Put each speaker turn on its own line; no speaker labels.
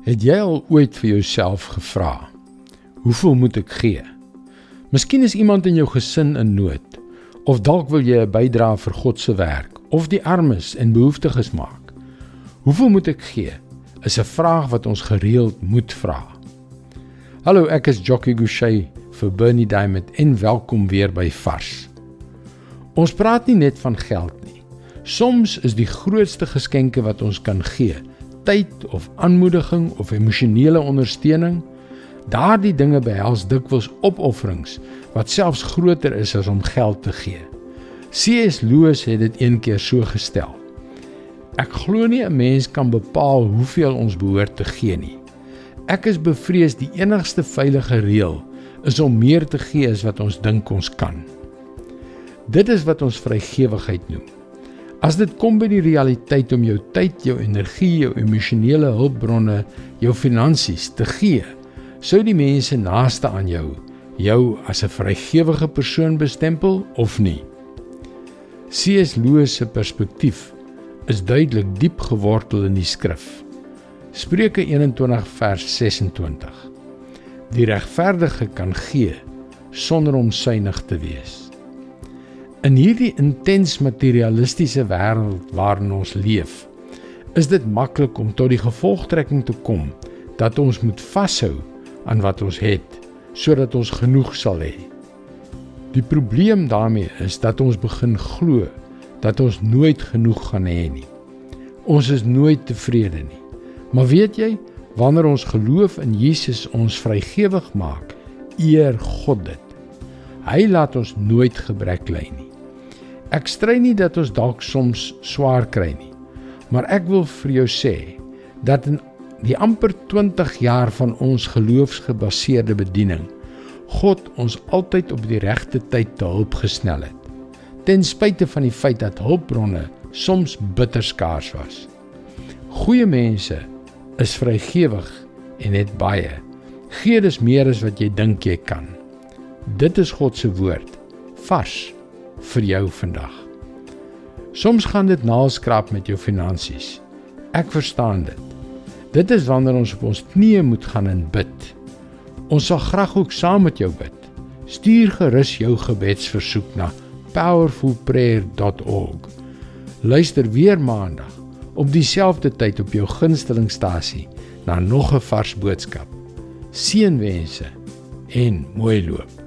Het jy al ooit vir jouself gevra, hoeveel moet ek gee? Miskien is iemand in jou gesin in nood, of dalk wil jy 'n bydrae vir God se werk, of die armes en behoeftiges maak. Hoeveel moet ek gee, is 'n vraag wat ons gereeld moet vra. Hallo, ek is Jockey Gouchee vir Bernie Diamond en welkom weer by Vars. Ons praat nie net van geld nie. Soms is die grootste geskenke wat ons kan gee, tyd of aanmoediging of emosionele ondersteuning. Daardie dinge behels dikwels opofferings wat selfs groter is as om geld te gee. C.S. Lewis het dit een keer so gestel: Ek glo nie 'n mens kan bepaal hoeveel ons behoort te gee nie. Ek is bevrees die enigste veilige reël is om meer te gee as wat ons dink ons kan. Dit is wat ons vrygewigheid noem. As dit kom by die realiteit om jou tyd, jou energie, jou emosionele hulpbronne, jou finansies te gee, sou die mense naaste aan jou as 'n vrygewige persoon bestempel of nie? C.S. Lewis se perspektief is duidelik diep gewortel in die skrif. Spreuke 21 vers 26. Die regverdige kan gee sonder om suinig te wees. In hierdie intens materialistiese wêreld waarin ons leef, is dit maklik om tot die gevolgtrekking te kom dat ons moet vashou aan wat ons het, sodat ons genoeg sal hê. Die probleem daarmee is dat ons begin glo dat ons nooit genoeg gaan hê nie. Ons is nooit tevrede nie. Maar weet jy, wanneer ons geloof in Jesus ons vrygewig maak, eer God dit. Hy laat ons nooit gebrek ly nie. Ek stry nie dat ons dalk soms swaar kry nie, maar ek wil vir jou sê, dat in die amper 20 jaar van ons geloofsgebaseerde bediening, God ons altyd op die regte tyd te hulp gesnel het, ten spyte van die feit dat hulpbronne soms bitter skaars was. Goeie mense is vrygewig en het baie. Gee dus meer as wat jy dink jy kan. Dit is God se woord, vars vir jou vandag. Soms gaan dit naalskraap met jou finansies. Ek verstaan dit. Dit is wanneer ons op ons knieë moet gaan en bid. Ons sal graag ook saam met jou bid. Stuur gerus jou gebedsversoek na powerfulprayer.org. Luister weer maandag op dieselfde tyd op jou gunstelingstasie na nog 'n vars boodskap. Seënwense en mooi loop.